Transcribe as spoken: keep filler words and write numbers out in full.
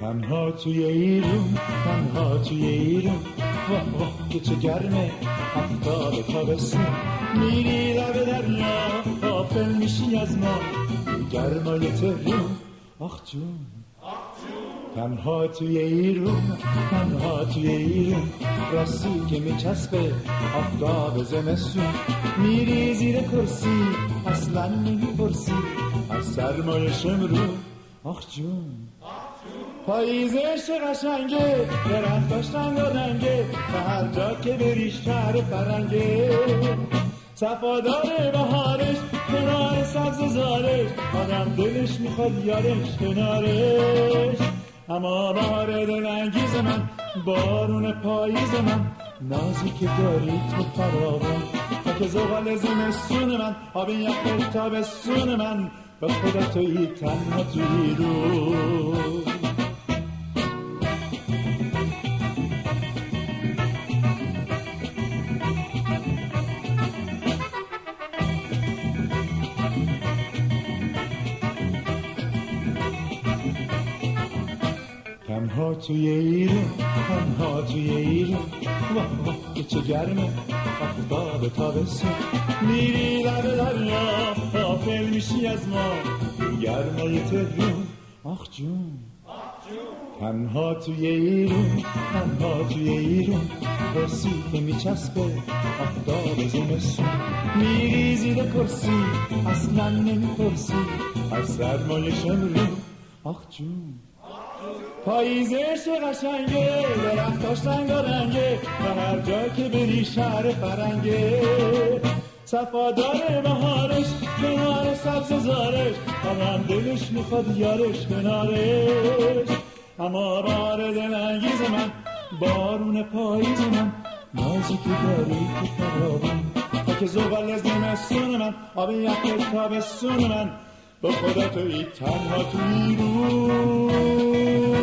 تنها توی ایرون، تنها توی ایرون، واه واه که چه گرمه هفتاد تابستون. میری لب دریا غافل میشی از ما، گرمای تهرون آخ جون. تنها توی ایرون، تنها توی ایرون، راستی که میچسبه آفتاب زمستون. میری زیر کرسی اصلا نمیپرسی از سرمای شمرون آخ جون. پاییزش قشنگه، درختاش رنگ و رنگه، و هر جا که بری شهر فرنگه. صفادار بهارش کنار سبز زارش، آدم دلش میخواد یارش کنارش. اما بهار دلانگیز من، بارون پاییز من، نازی که داری تو فراوان، تا که زغال زمستون من، آب یخ تابستون من، به خدا تویی تنها توی رو. تنها توی ایرون، تنها توی ایرون، واه واه که چه گرمه آفتاب تابستون. میری لب دریا غافل میشی از ما، گرمای تهرون آخ جون. تنها توی ایرون، تنها توی ایرون، رسی که میچسبه آفتاب زمستون. میری زیر کرسی اصلا نمیپرسی از سرمای شمرون آخ جون. پاییزش قشنگه، درختاش رنگ و رنگه، و هر جا که بری شهر فرنگه. صفادار بهارش کنار سبز زارش، آدم دلش میخواد یارش کنارش. اما بهار دلانگیز من، بارون پاییز من، نازی که داری تو فراوان، تا که زغال زمستون من، آب یخ تابستون من، به خدا تویی تنها توی رو.